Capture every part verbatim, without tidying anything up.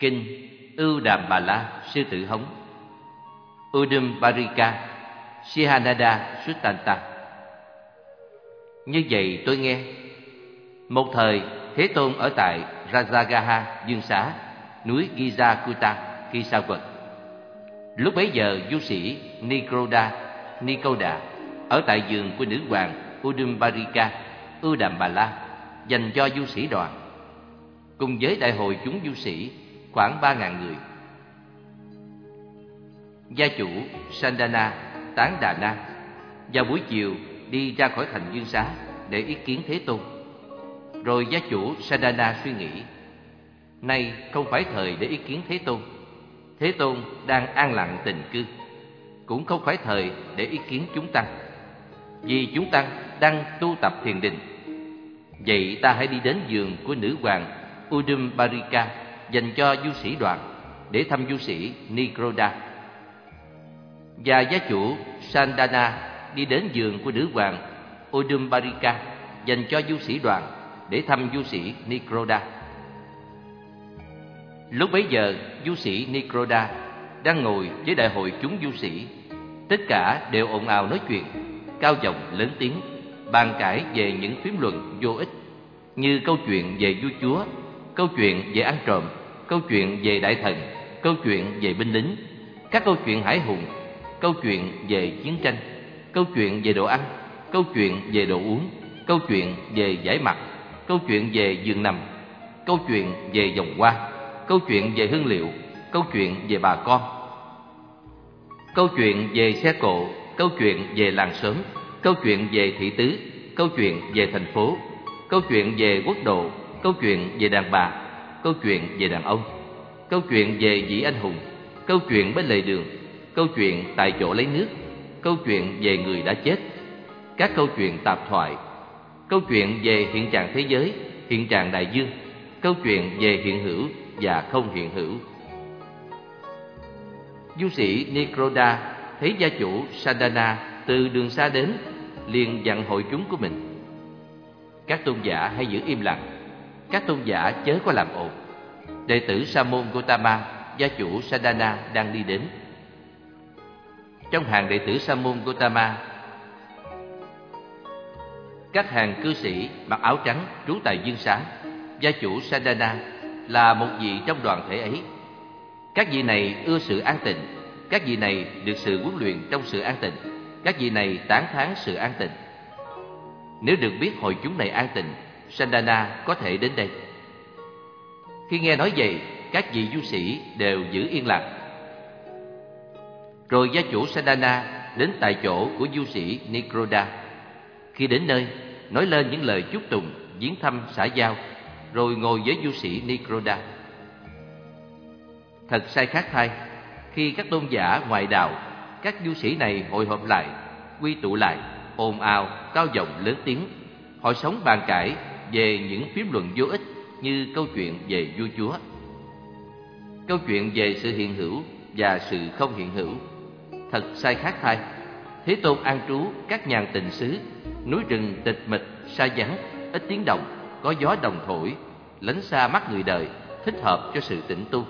Kinh Ưu Đàm Bà La Sư Tử Hống, Udumbarika Sihanada Suttanta. Như vậy tôi nghe, một thời Thế Tôn ở tại Rajagaha Dương Xá, núi Gizakuta khi sa quật. Lúc bấy giờ du sĩ Nikroda Nikoda ở tại giường của nữ hoàng Udumbarika Ưu Đàm Bà La dành cho du sĩ đoàn, cùng với đại hội chúng du sĩ khoảng ba ngàn người. Gia chủ Sandana Tán Đà Na vào buổi chiều đi ra khỏi thành Dương Xá để ý kiến Thế Tôn. Rồi gia chủ Sandana suy nghĩ, nay không phải thời để ý kiến Thế Tôn. Thế Tôn đang an lặng tịnh cư, cũng không phải thời để ý kiến chúng tăng, vì chúng tăng đang tu tập thiền định. Vậy ta hãy đi đến giường của nữ hoàng Udumbarika dành cho du sĩ đoàn để thăm du sĩ Nikroda. Và gia chủ Sandana đi đến giường của nữ hoàng Udumbarika dành cho du sĩ đoàn để thăm du sĩ Nikroda. Lúc bấy giờ du sĩ Nikroda đang ngồi với đại hội chúng du sĩ. Tất cả đều ồn ào nói chuyện, cao giọng lớn tiếng, bàn cãi về những phiếm luận vô ích, như câu chuyện về vua chúa, câu chuyện về ăn trộm, câu chuyện về đại thần, câu chuyện về binh lính, các câu chuyện hải hùng, câu chuyện về chiến tranh, câu chuyện về đồ ăn, câu chuyện về đồ uống, câu chuyện về giải mặt, câu chuyện về giường nằm, câu chuyện về vòng hoa, câu chuyện về hương liệu, câu chuyện về bà con, câu chuyện về xe cộ, câu chuyện về làng xóm, câu chuyện về thị tứ, câu chuyện về thành phố, câu chuyện về quốc độ, câu chuyện về đàn bà, câu chuyện về đàn ông, câu chuyện về vị anh hùng, câu chuyện bên lề đường, câu chuyện tại chỗ lấy nước, câu chuyện về người đã chết, các câu chuyện tạp thoại, câu chuyện về hiện trạng thế giới, hiện trạng đại dương, câu chuyện về hiện hữu và không hiện hữu. Du sĩ Nikroda thấy gia chủ Sandana từ đường xa đến, liền dặn hội chúng của mình: các tôn giả hãy giữ im lặng, các tôn giả chớ có làm ồn. Đệ tử Sa môn Gotama, gia chủ Sandana đang đi đến. Trong hàng đệ tử Sa môn Gotama, các hàng cư sĩ mặc áo trắng trú tại Dương Xá, gia chủ Sandana là một vị trong đoàn thể ấy. Các vị này ưa sự an tịnh, các vị này được sự huấn luyện trong sự an tịnh, các vị này tán thán sự an tịnh. Nếu được biết hội chúng này an tịnh, Sandana có thể đến đây. Khi nghe nói vậy, các vị du sĩ đều giữ yên lặng. Rồi gia chủ Sandana đến tại chỗ của du sĩ Nikroda. Khi đến nơi, nói lên những lời chúc tụng, viếng thăm xã giao, rồi ngồi với du sĩ Nikroda. Thật sai khác thay, khi các tôn giả ngoại đạo, các du sĩ này hội họp lại, quy tụ lại, ồn ào, cao giọng lớn tiếng, họ sống bàn cãi về những phiếm luận vô ích như câu chuyện về vua chúa, câu chuyện về sự hiện hữu và sự không hiện hữu. Thật sai khác thay, Thế Tôn an trú các nhàn tịnh xứ, núi rừng tịch mịch, sa vắng, ít tiếng động, có gió đồng thổi, lánh xa mắt người đời, thích hợp cho sự tĩnh tu.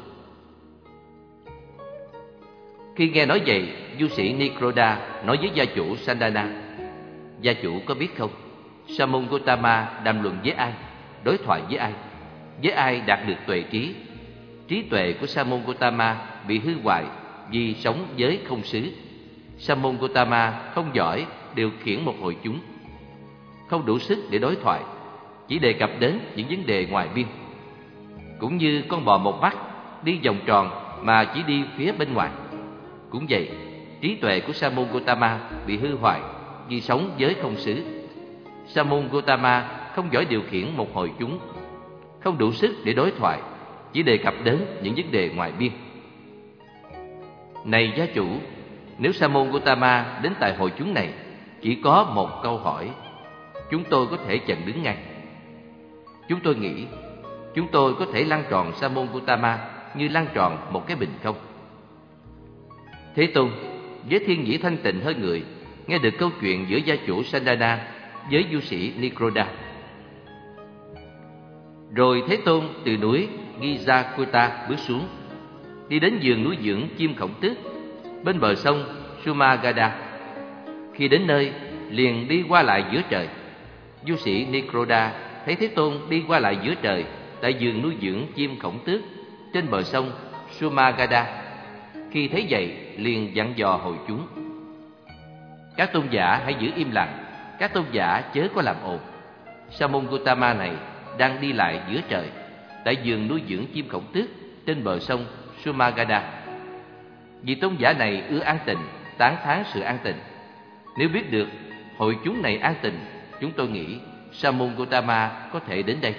Khi nghe nói vậy, du sĩ Nikroda nói với gia chủ Sandana: gia chủ có biết không, Sa môn Gotama đàm luận với ai, đối thoại với ai, với ai đạt được tuệ trí? Trí tuệ của Sa môn Gotama bị hư hoại vì sống với không xứ. Sa môn Gotama không giỏi điều khiển một hội chúng, không đủ sức để đối thoại, chỉ đề cập đến những vấn đề ngoài biên. Cũng như con bò một mắt đi vòng tròn mà chỉ đi phía bên ngoài. Cũng vậy, trí tuệ của Sa môn Gotama bị hư hoại vì sống với không xứ. Sa môn Gotama không giỏi điều khiển một hội chúng, không đủ sức để đối thoại, chỉ đề cập đến những vấn đề ngoài biên. Này gia chủ, nếu Sa môn Gotama đến tại hội chúng này chỉ có một câu hỏi, chúng tôi có thể chặn đứng ngay. Chúng tôi nghĩ chúng tôi có thể lăn tròn Sa môn Gotama như lăn tròn một cái bình không. Thế Tôn với thiên nhĩ thanh tịnh hơn người nghe được câu chuyện giữa gia chủ Sandana với du sĩ Nikroda. Rồi Thế Tôn từ núi Gizakuta bước xuống, đi đến vườn núi dưỡng chim khổng tước bên bờ sông Sumagada. Khi đến nơi, liền đi qua lại giữa trời. Du sĩ Nikroda thấy Thế Tôn đi qua lại giữa trời tại vườn núi dưỡng chim khổng tước trên bờ sông Sumagada. Khi thấy vậy, liền dặn dò hội chúng: các tôn giả hãy giữ im lặng, các tôn giả chớ có làm ồn. Sa môn Gotama này đang đi lại giữa trời tại vườn nuôi dưỡng chim khổng tước trên bờ sông Sumagada. Vị tôn giả này ưa an tịnh, tán thán sự an tịnh. Nếu biết được hội chúng này an tịnh, chúng tôi nghĩ Sa môn Gotama có thể đến đây.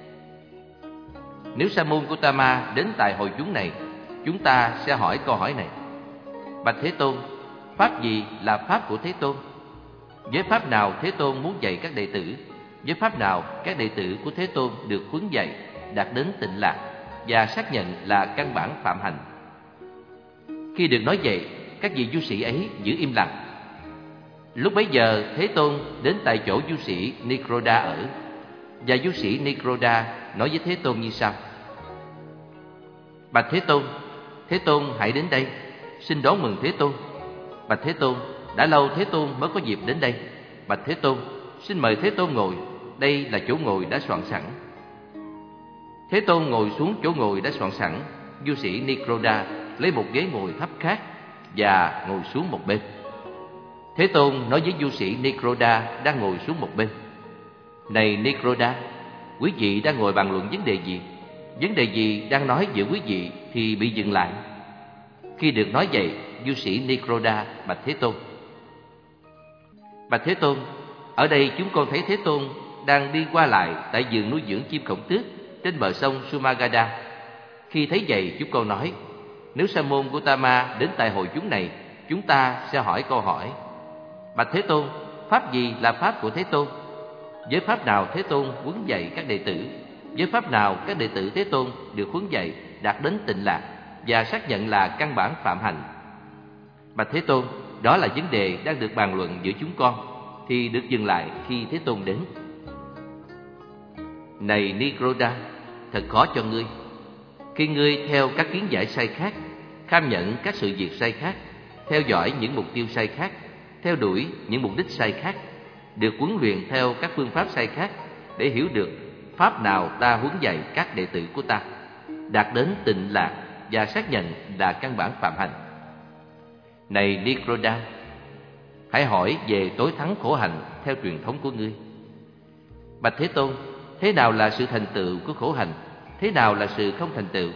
Nếu Sa môn Gotama đến tại hội chúng này, chúng ta sẽ hỏi câu hỏi này: bạch Thế Tôn, pháp gì là pháp của Thế Tôn? Với pháp nào Thế Tôn muốn dạy các đệ tử? Với pháp nào các đệ tử của Thế Tôn được huấn dạy đạt đến tịnh lạc và xác nhận là căn bản phạm hành? Khi được nói vậy, các vị du sĩ ấy giữ im lặng. Lúc bấy giờ Thế Tôn đến tại chỗ du sĩ Nikroda ở, và du sĩ Nikroda nói với Thế Tôn như sau: bạch Thế Tôn, Thế Tôn hãy đến đây, xin đón mừng Thế Tôn. Bạch Thế Tôn, đã lâu Thế Tôn mới có dịp đến đây. Bạch Thế Tôn, xin mời Thế Tôn ngồi, đây là chỗ ngồi đã soạn sẵn. Thế Tôn ngồi xuống chỗ ngồi đã soạn sẵn. Du sĩ Nikroda lấy một ghế ngồi thấp khác và ngồi xuống một bên. Thế Tôn nói với du sĩ Nikroda đang ngồi xuống một bên: này Nikroda, quý vị đang ngồi bàn luận vấn đề gì? Vấn đề gì đang nói giữa quý vị thì bị dừng lại? Khi được nói vậy, du sĩ Nikroda bạch Thế Tôn: bạch Thế Tôn, ở đây chúng con thấy Thế Tôn đang đi qua lại tại vườn nuôi dưỡng chim khổng tước trên bờ sông Sumagada. Khi thấy vậy, chúng con nói: nếu Sa môn Gotama đến tại hội chúng này, chúng ta sẽ hỏi câu hỏi: bạch Thế Tôn, pháp gì là pháp của Thế Tôn? Với pháp nào Thế Tôn huấn dạy các đệ tử? Với pháp nào các đệ tử Thế Tôn được huấn dạy đạt đến tịnh lạc và xác nhận là căn bản phạm hành? Bạch Thế Tôn, đó là vấn đề đang được bàn luận giữa chúng con, thì được dừng lại khi Thế Tôn đến. Này Nikroda, thật khó cho ngươi. Khi ngươi theo các kiến giải sai khác, kham nhận các sự việc sai khác, theo dõi những mục tiêu sai khác, theo đuổi những mục đích sai khác, được huấn luyện theo các phương pháp sai khác, để hiểu được pháp nào ta huấn dạy các đệ tử của ta đạt đến tịnh lạc và xác nhận là căn bản phạm hành. Này Nikroda, hãy hỏi về tối thắng khổ hạnh theo truyền thống của ngươi. Bạch Thế Tôn, thế nào là sự thành tựu của khổ hạnh? Thế nào là sự không thành tựu?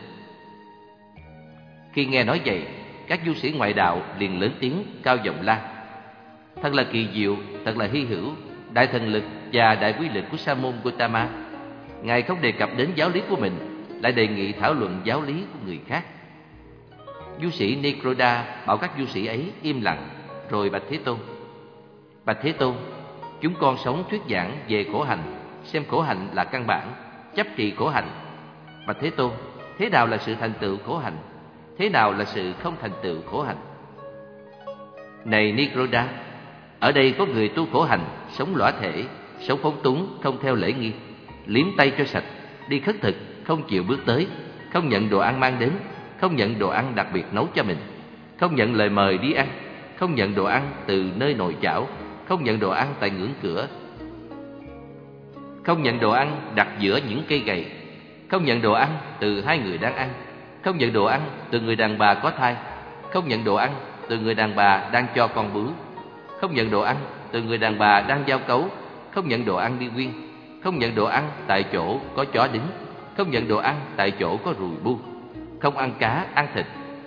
Khi nghe nói vậy, các du sĩ ngoại đạo liền lớn tiếng cao giọng la: thật là kỳ diệu, thật là hy hữu, đại thần lực và đại quy lực của Sa môn Gotama. Ngài không đề cập đến giáo lý của mình, lại đề nghị thảo luận giáo lý của người khác. Du sĩ Nikroda bảo các du sĩ ấy im lặng, rồi bạch Thế Tôn: bạch Thế Tôn, chúng con sống thuyết giảng về khổ hạnh, xem khổ hạnh là căn bản, chấp trì khổ hạnh. Bạch Thế Tôn, thế nào là sự thành tựu khổ hạnh? Thế nào là sự không thành tựu khổ hạnh? Này Nikroda, ở đây có người tu khổ hạnh, sống lõa thể, sống phóng túng, không theo lễ nghi, liếm tay cho sạch, đi khất thực, không chịu bước tới, không nhận đồ ăn mang đến, không nhận đồ ăn đặc biệt nấu cho mình, không nhận lời mời đi ăn, không nhận đồ ăn từ nơi nồi chảo, không nhận đồ ăn tại ngưỡng cửa, không nhận đồ ăn đặt giữa những cây gậy, không nhận đồ ăn từ hai người đang ăn, không nhận đồ ăn từ người đàn bà có thai, không nhận đồ ăn từ người đàn bà đang cho con bú, không nhận đồ ăn từ người đàn bà đang giao cấu, không nhận đồ ăn đi quyên, không nhận đồ ăn tại chỗ có chó đính, không nhận đồ ăn tại chỗ có ruồi bu, không ăn cá, ăn thịt,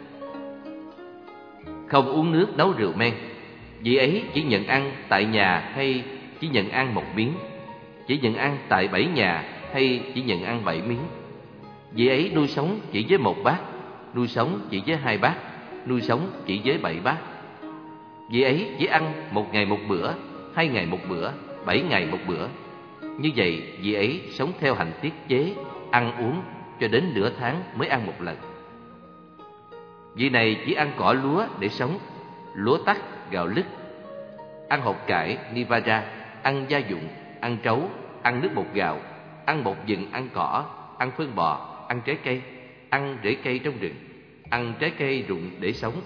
không uống nước nấu rượu men. Vị ấy chỉ nhận ăn tại nhà hay chỉ nhận ăn một miếng, chỉ nhận ăn tại bảy nhà hay chỉ nhận ăn bảy miếng. Vị ấy nuôi sống chỉ với một bát, nuôi sống chỉ với hai bát, nuôi sống chỉ với bảy bát. Vị ấy chỉ ăn một ngày một bữa, hai ngày một bữa, bảy ngày một bữa. Như vậy, vị ấy sống theo hạnh tiết chế, ăn uống cho đến nửa tháng mới ăn một lần. Vị này chỉ ăn cỏ lúa để sống, lúa tắc, gạo lứt, ăn hột cải, nivara, ăn gia dụng, ăn trấu, ăn nước bột gạo, ăn bột vừng, ăn cỏ, ăn phân bò, ăn trái cây, ăn rễ cây trong rừng, ăn trái cây rụng để sống.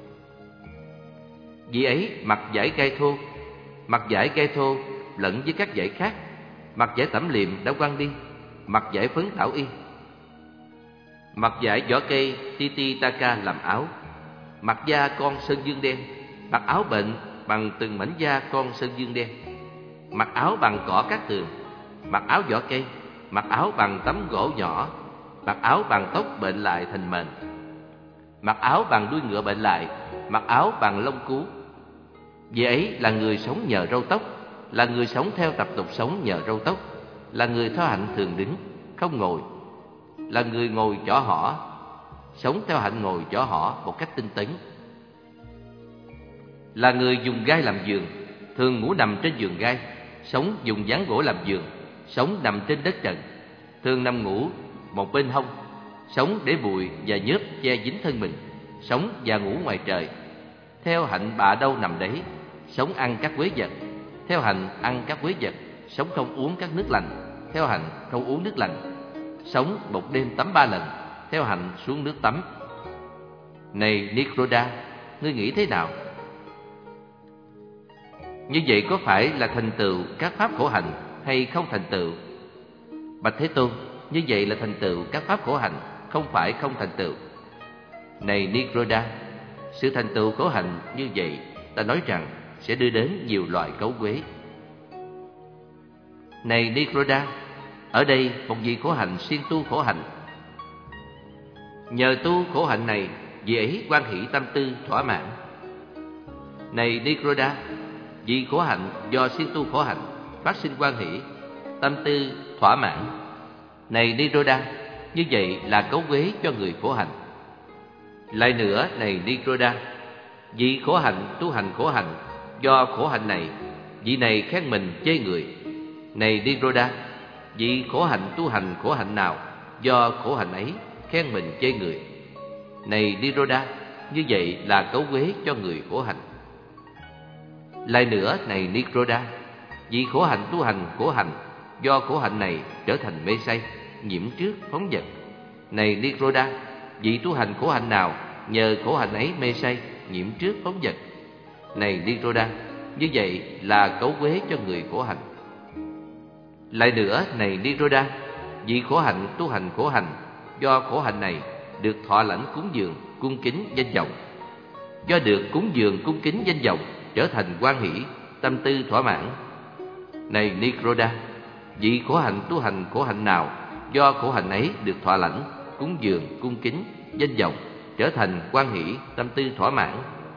Vị ấy mặc vải gai thô, mặc vải gai thô lẫn với các vải khác, mặc vải tẩm liệm đã quăng đi, mặc vải phấn thảo y, mặc vải vỏ cây Titicaca làm áo, mặc da con sơn dương đen, mặc áo bệnh bằng từng mảnh da con sơn dương đen, mặc áo bằng cỏ cát tường, mặc áo vỏ cây, mặc áo bằng tấm gỗ nhỏ, mặc áo bằng tóc bệnh lại thành mền, mặc áo bằng đuôi ngựa bệnh lại, mặc áo bằng lông cú. Vì ấy là người sống nhờ râu tóc, là người sống theo tập tục sống nhờ râu tóc, là người theo hạnh thường đứng, không ngồi, là người ngồi chỏ hỏ, sống theo hạnh ngồi chỏ hỏ một cách tinh tấn. Là người dùng gai làm giường, thường ngủ nằm trên giường gai, sống dùng ván gỗ làm giường, sống nằm trên đất trần, thường nằm ngủ một bên hông, sống để bụi và nhớp che dính thân mình, sống và ngủ ngoài trời. Theo hạnh bạ đâu nằm đấy, sống ăn các quế vật. Theo hạnh ăn các quế vật, sống không uống các nước lành. Theo hạnh không uống nước lành, sống một đêm tắm ba lần. Theo hạnh xuống nước tắm. Này Nikroda, ngươi nghĩ thế nào? Như vậy có phải là thành tựu các pháp khổ hạnh hay không thành tựu? Bạch Thế Tôn, như vậy là thành tựu các pháp khổ hạnh, không phải không thành tựu. Này Nikroda, sự thành tựu khổ hạnh như vậy, ta nói rằng sẽ đưa đến nhiều loại cấu quế. Này Nikroda, ở đây một vị khổ hạnh siêng tu khổ hạnh. Nhờ tu khổ hạnh này, vị ấy hoan hỷ tâm tư thỏa mãn. Này Nikroda, vị khổ hạnh do siêng tu khổ hạnh phát sinh hoan hỷ, tâm tư thỏa mãn. Này Nikroda, như vậy là cấu quế cho người khổ hạnh. Lại nữa, này Nikroda, vị khổ hạnh tu hành khổ hạnh, do khổ hạnh này, vị này khen mình chê người. Này Nikroda, vị khổ hạnh tu hành khổ hạnh nào, do khổ hạnh ấy khen mình chê người. Này Nikroda, như vậy là cấu quế cho người khổ hạnh. Lại nữa, này Nikroda, vị khổ hạnh tu hành khổ hạnh, do khổ hạnh này trở thành mê say, nhiễm trước phóng dật. Này Nikroda, vị tu hành khổ hạnh nào nhờ khổ hạnh ấy mê say, nhiễm trước phóng dật. Này Nikroda, như vậy là cấu quế cho người khổ hạnh. Lại nữa, này Nikroda, vị khổ hạnh tu hành khổ hạnh, do khổ hạnh này được thọ lãnh cúng dường cung kính danh vọng. Do được cúng dường cung kính danh vọng trở thành hoan hỷ, tâm tư thỏa mãn. Này Nikroda, vị khổ hạnh tu hành khổ hạnh nào, do khổ hạnh ấy được thọ lãnh cúng dường cung kính danh vọng trở thành hoan hỷ, tâm tư thỏa mãn.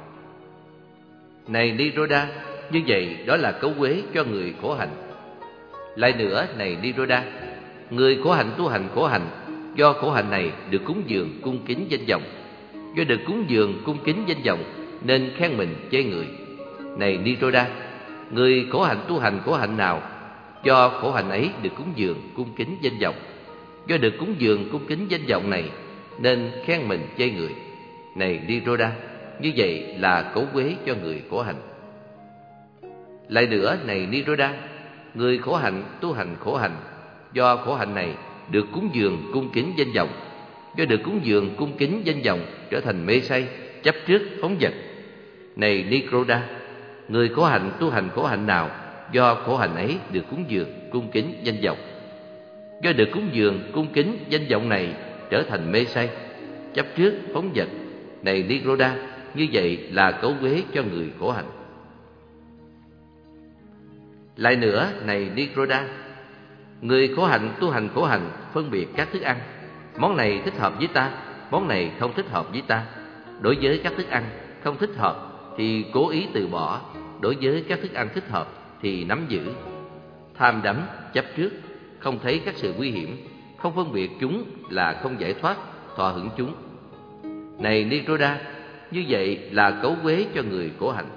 Này Nikroda, như vậy đó là cấu quế cho người khổ hạnh. Lại nữa, này Nikroda, người khổ hạnh tu hành khổ hạnh, do khổ hạnh này được cúng dường cung kính danh vọng. Do được cúng dường cung kính danh vọng nên khen mình chê người. Này Nikroda, người khổ hạnh tu hành khổ hạnh nào, do khổ hạnh ấy được cúng dường cung kính danh vọng. Do được cúng dường cung kính danh vọng này nên khen mình chê người. Này Nikroda, như vậy là cấu quế cho người khổ hạnh. Lại nữa, này Nikroda, người khổ hạnh tu hành khổ hạnh, do khổ hạnh này được cúng dường cung kính danh vọng. Do được cúng dường cung kính danh vọng trở thành mê say, chấp trước phóng dật. Này Nikroda, người khổ hạnh tu hành khổ hạnh nào, do khổ hạnh ấy được cúng dường cung kính danh vọng. Do được cúng dường cung kính danh vọng này trở thành mê say, chấp trước phóng dật. Này Nikroda, như vậy là cấu quế cho người khổ hạnh. Lại nữa, này Nikroda, người khổ hạnh tu hành khổ hạnh phân biệt các thức ăn. Món này thích hợp với ta, món này không thích hợp với ta. Đối với các thức ăn không thích hợp thì cố ý từ bỏ, đối với các thức ăn thích hợp thì nắm giữ. Tham đắm, chấp trước, không thấy các sự nguy hiểm, không phân biệt chúng là không giải thoát, thọ hưởng chúng. Này Nikroda, như vậy là cấu quế cho người khổ hạnh.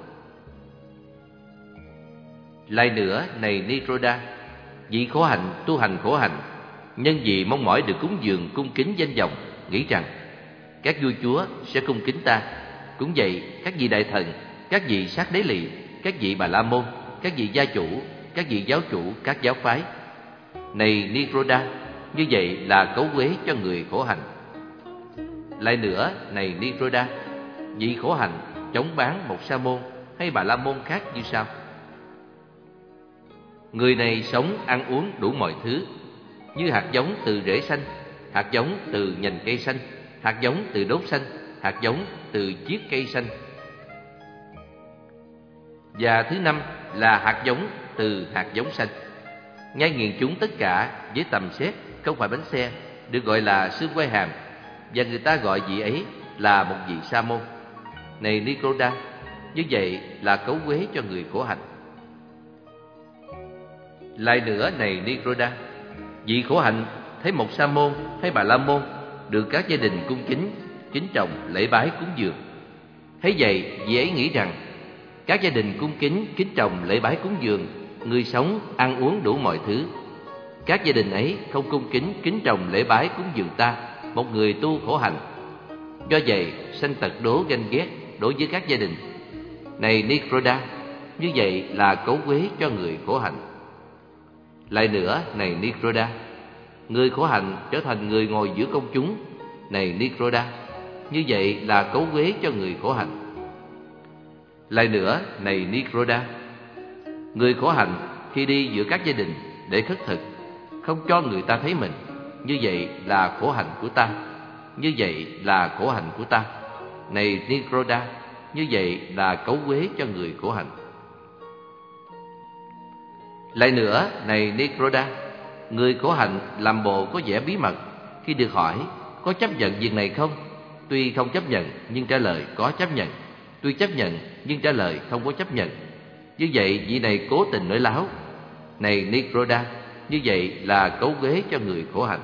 Lại nữa, này Nikroda, vị khổ hạnh tu hành khổ hạnh, nhân vì mong mỏi được cúng dường cung kính danh vọng, nghĩ rằng các vua chúa sẽ cung kính ta. Cũng vậy, các vị đại thần, các vị sát đế lỵ, các vị bà la môn, các vị gia chủ, các vị giáo chủ các giáo phái. Này Nikroda, như vậy là cấu uế cho người khổ hạnh. Lại nữa, này Nicoda, vị khổ hạnh chống bán một sa môn hay bà la môn khác như sau. Người này sống ăn uống đủ mọi thứ, như hạt giống từ rễ xanh, hạt giống từ nhành cây xanh, hạt giống từ đốt xanh, hạt giống từ chiết cây xanh. Và thứ năm là hạt giống từ hạt giống xanh. Nhai nghiền chúng tất cả với tầm xét, không phải bánh xe, được gọi là xương quai hàm, và người ta gọi vị ấy là một vị sa môn. Này Nicoda, như vậy là cấu uế cho người khổ hạnh. Lại nữa, này Nicoda, vị khổ hạnh thấy một sa môn hay bà la môn được các gia đình cung kính, kính trọng, lễ bái cúng dường. Thấy vậy, vị ấy nghĩ rằng các gia đình cung kính, kính trọng, lễ bái cúng dường, người sống ăn uống đủ mọi thứ. Các gia đình ấy không cung kính, kính trọng, lễ bái cúng dường ta, một người tu khổ hạnh. Do vậy, sanh tật đố ganh ghét đối với các gia đình. Này Nicoda, như vậy là cấu uế cho người khổ hạnh. Lại nữa, này Nicoda, người khổ hạnh trở thành người ngồi giữa công chúng. Này Nicoda, như vậy là cấu uế cho người khổ hạnh. Lại nữa, này Nicoda, người khổ hạnh khi đi giữa các gia đình để khất thực, không cho người ta thấy mình, như vậy là khổ hạnh của ta. Như vậy là khổ hạnh của ta. Này Nicoda, như vậy là cấu uế cho người khổ hạnh. Lại nữa, này Nicoda, người khổ hạnh làm bộ có vẻ bí mật khi được hỏi có chấp nhận việc này không. Tuy không chấp nhận nhưng trả lời có chấp nhận, tuy chấp nhận nhưng trả lời không có chấp nhận. Như vậy vị này cố tình nói láo. Này Nicoda, như vậy là cấu uế cho người khổ hạnh.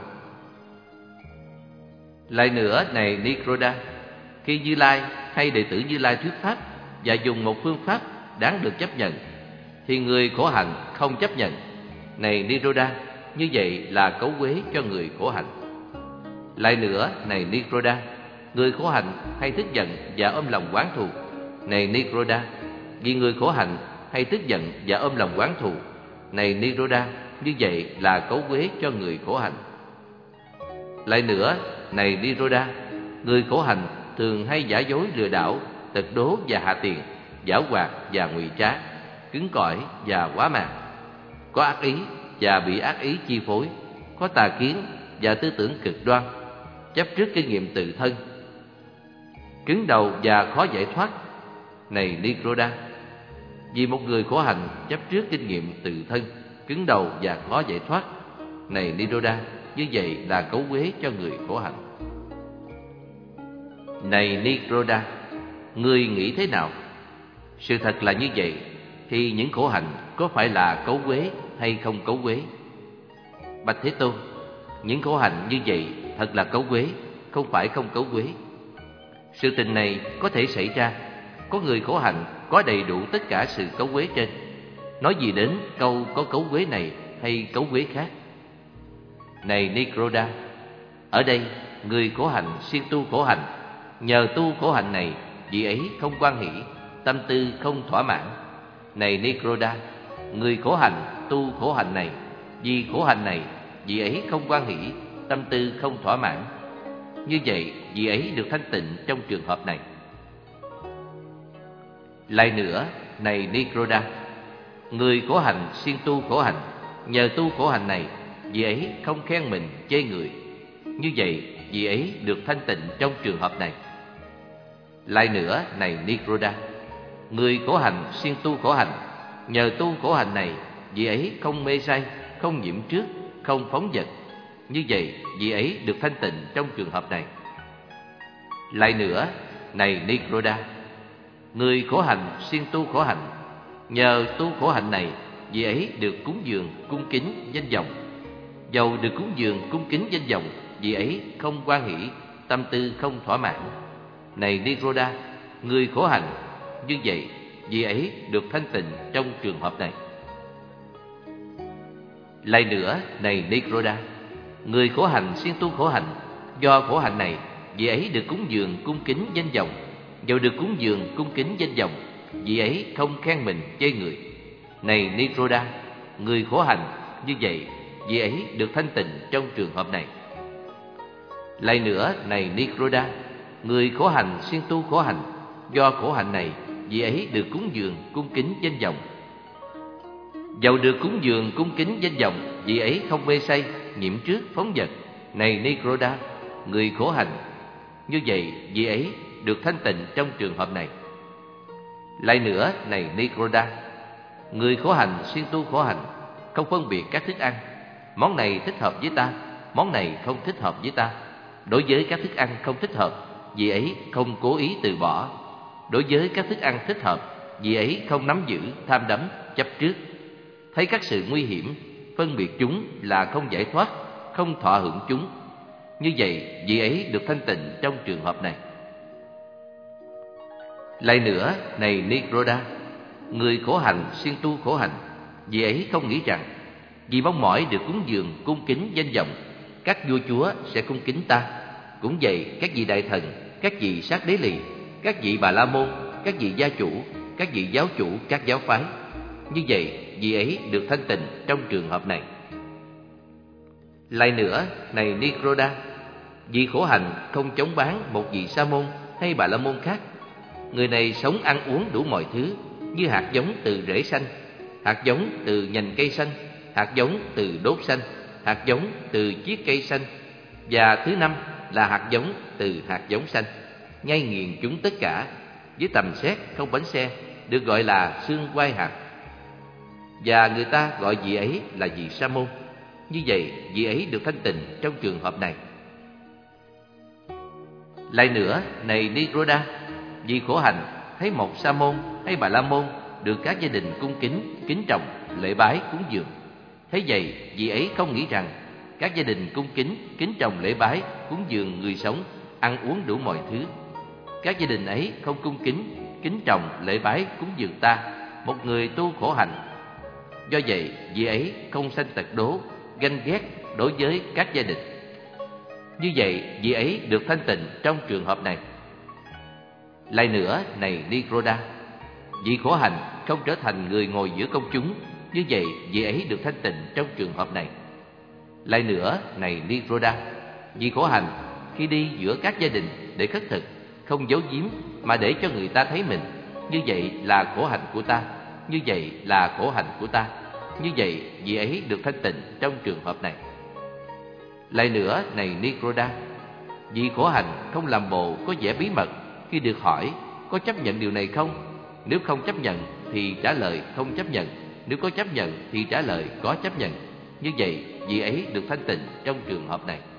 Lại nữa, này Nicoda, khi Như Lai hay đệ tử Như Lai thuyết pháp và dùng một phương pháp đáng được chấp nhận, thì người khổ hạnh không chấp nhận. Này Nicoda, như vậy là cấu uế cho người khổ hạnh. Lại nữa, này Nicoda, người khổ hạnh hay tức giận và ôm lòng oán thù. Này Nicoda, vì người khổ hạnh hay tức giận và ôm lòng oán thù. Này Nicoda, như vậy là cấu uế cho người khổ hạnh. Lại nữa, này Nicoda, người khổ hạnh thường hay giả dối lừa đảo, tật đố và hạ tiền, giảo hoạt và ngụy trá, cứng cỏi và quá màng, có ác ý và bị ác ý chi phối, có tà kiến và tư tưởng cực đoan, chấp trước kinh nghiệm tự thân, cứng đầu và khó giải thoát. Này Nicoda, vì một người khổ hạnh chấp trước kinh nghiệm tự thân, cứng đầu và khó giải thoát. Này Nicoda, như vậy là cấu uế cho người khổ hạnh. Này Nicoda, ngươi nghĩ thế nào? Sự thật là như vậy, thì những khổ hạnh có phải là cấu uế hay không cấu uế? Bạch Thế Tôn, những khổ hạnh như vậy thật là cấu uế, không phải không cấu uế. Sự tình này có thể xảy ra. Có người khổ hạnh có đầy đủ tất cả sự cấu uế trên. Nói gì đến câu có cấu uế này hay cấu uế khác? Này Nicoda, ở đây người khổ hạnh siêng tu khổ hạnh, nhờ tu khổ hạnh này, vị ấy không hoan hỷ, tâm tư không thỏa mãn. Này Nicoda, người khổ hạnh tu khổ hạnh này, vì khổ hạnh này, vị ấy không hoan hỷ, tâm tư không thỏa mãn. Như vậy, vị ấy được thanh tịnh trong trường hợp này. Lại nữa, này Nicoda, người khổ hạnh siêng tu khổ hạnh, nhờ tu khổ hạnh này, vị ấy không khen mình, chê người. Như vậy, vị ấy được thanh tịnh trong trường hợp này. Lại nữa, này Nicoda, người khổ hạnh siêng tu khổ hạnh, nhờ tu khổ hạnh này, vị ấy không mê say, không nhiễm trước, không phóng dật. Như vậy, vị ấy được thanh tịnh trong trường hợp này. Lại nữa, này Nicoda, người khổ hạnh siêng tu khổ hạnh, nhờ tu khổ hạnh này, vị ấy được cúng dường, cung kính, danh vọng. Dầu được cúng dường, cung kính, danh vọng, vị ấy không hoan hỷ, tâm tư không thỏa mãn. Này Nicoda, người khổ hạnh, như vậy, vị ấy được thanh tịnh trong trường hợp này. Lại nữa, này Nicoda, người khổ hạnh siêng tu khổ hạnh, do khổ hạnh này, vị ấy được cúng dường, cung kính, danh vọng. Dầu được cúng dường, cung kính, danh vọng, vị ấy không khen mình, chê người. Này Nicoda, người khổ hạnh, như vậy, vị ấy được thanh tịnh trong trường hợp này. Lại nữa, này Nikroda, người khổ hành siêng tu khổ hạnh, do khổ hạnh này, vị ấy được cúng dường cung kính danh vọng. Dầu được cúng dường cung kính danh vọng, vị ấy không mê say, nhiễm trước phóng dật. Này Nikroda, người khổ hành, như vậy vị ấy được thanh tịnh trong trường hợp này. Lại nữa, này Nikroda, người khổ hành siêng tu khổ hạnh, không phân biệt các thức ăn. Món này thích hợp với ta, món này không thích hợp với ta. Đối với các thức ăn không thích hợp, vị ấy không cố ý từ bỏ. Đối với các thức ăn thích hợp, vị ấy không nắm giữ, tham đắm, chấp trước. Thấy các sự nguy hiểm, phân biệt chúng là không giải thoát, không thọ hưởng chúng. Như vậy, vị ấy được thanh tịnh trong trường hợp này. Lại nữa, này Nikroda, người khổ hành siêng tu khổ hạnh, vị ấy không nghĩ rằng vì mong mỏi được cúng dường cung kính danh vọng, các vua chúa sẽ cung kính ta. Cũng vậy, các vị đại thần, các vị sát đế lì, các vị bà la môn, các vị gia chủ, các vị giáo chủ các giáo phái. Như vậy, vị ấy được thanh tịnh trong trường hợp này. Lại nữa, này Nikroda, vị khổ hành không chống bán một vị sa môn hay bà la môn khác. Người này sống ăn uống đủ mọi thứ, như hạt giống từ rễ xanh, hạt giống từ nhành cây xanh, hạt giống từ đốt xanh, hạt giống từ chiếc cây xanh, và thứ năm là hạt giống từ hạt giống xanh. Nhai nghiền chúng tất cả, với tầm xét không bánh xe, được gọi là xương quai hạt. Và người ta gọi vị ấy là vị sa môn. Như vậy, vị ấy được thanh tịnh trong trường hợp này. Lại nữa, này Nikroda, vị khổ hành thấy một sa môn hay bà la môn được các gia đình cung kính, kính trọng, lễ bái, cúng dường. Thế vậy, vị ấy không nghĩ rằng các gia đình cung kính, kính trọng, lễ bái, cúng dường người sống, ăn uống đủ mọi thứ. Các gia đình ấy không cung kính, kính trọng, lễ bái, cúng dường ta, một người tu khổ hạnh. Do vậy, vị ấy không sanh tật đố, ganh ghét đối với các gia đình. Như vậy, vị ấy được thanh tịnh trong trường hợp này. Lại nữa, này Nikroda, vị khổ hạnh không trở thành người ngồi giữa công chúng. Như vậy, vị ấy được thanh tịnh trong trường hợp này. Lại nữa, này Nikroda, vị khổ hành khi đi giữa các gia đình để khất thực, không giấu giếm mà để cho người ta thấy mình. Như vậy là khổ hạnh của ta. Như vậy là khổ hạnh của ta. Như vậy, vị ấy được thanh tịnh trong trường hợp này. Lại nữa, này Nikroda, vị khổ hành không làm bộ có vẻ bí mật khi được hỏi có chấp nhận điều này không. Nếu không chấp nhận thì trả lời không chấp nhận. Nếu có chấp nhận thì trả lời có chấp nhận. Như vậy, vị ấy được thanh tịnh trong trường hợp này.